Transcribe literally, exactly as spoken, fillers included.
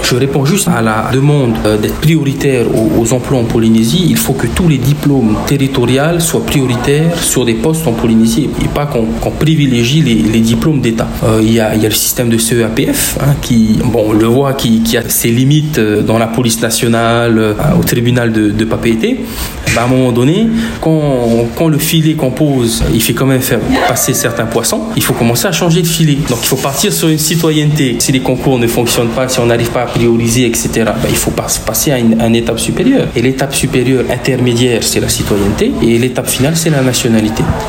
Je réponds juste à la demande d'être prioritaire aux, aux emplois en Polynésie. Il faut que tous les diplômes territoriaux soient prioritaires sur des postes en Polynésie et pas qu'on, qu'on privilégie les, les diplômes d'État. Euh, il y a, il y a le système de C E A P F hein, qui, bon, on le voit, qui, qui a ses limites dans la police nationale, euh, au tribunal de, de Papeete. Ben, à un moment donné, quand, quand le filet qu'on pose, il fait quand même faire passer certains poissons, il faut commencer à changer de filet. Donc il faut partir sur une citoyenneté. Si les concours ne fonctionnent pas, si on n'arrive pas à prioriser, et cetera, ben, il faut passer à une, à une étape supérieure. Et l'étape supérieure intermédiaire, c'est la citoyenneté. Et l'étape finale, c'est la nationalité.